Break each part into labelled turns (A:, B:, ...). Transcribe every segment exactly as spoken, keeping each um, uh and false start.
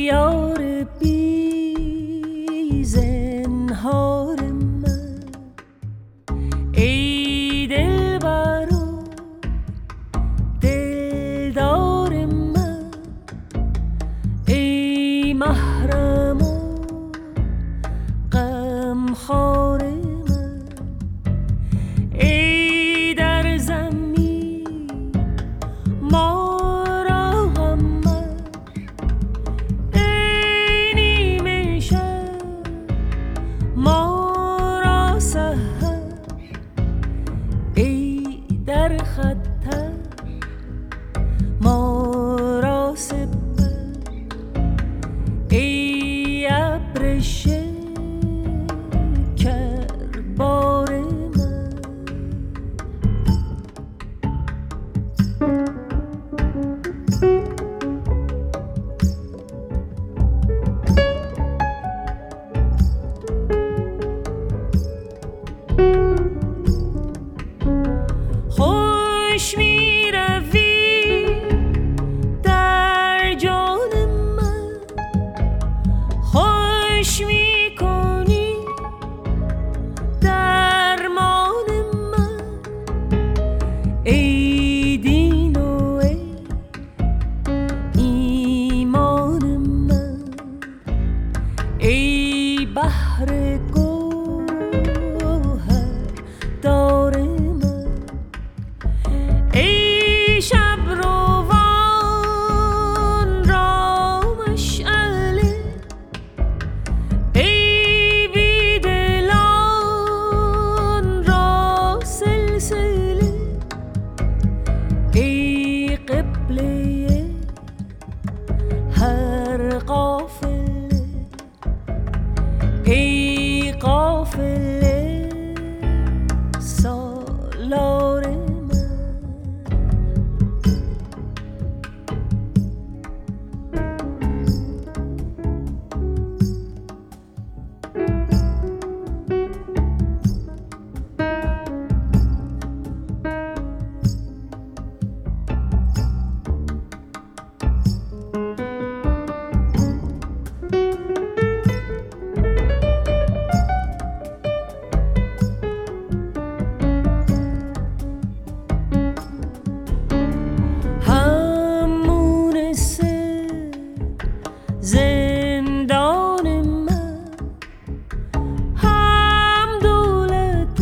A: یار بی زنهار من، ای دلبر و دلدار من، ای محرم و غمخوار من، ای در زمین ما را غمر، ای نیمه شب ما را سحر، ای در خطر ما را سپر، ای ابر شکر بار من. خوش می روی در جان من، خوش می کنی درمان من، ای دین و ای ایمان من، ای بحر گوهر دار من، ای شب روان را مشعله، ای بیدلان را سلسله، ای قبله هر قافله، ای قافله سالار من. همون سه زندان من، هم دولت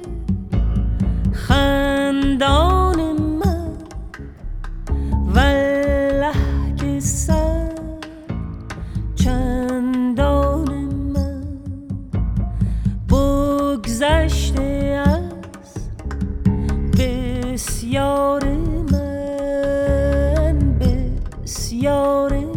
A: خندان من، والله که سر چندان من، بگذشته از بسیار من، بسیار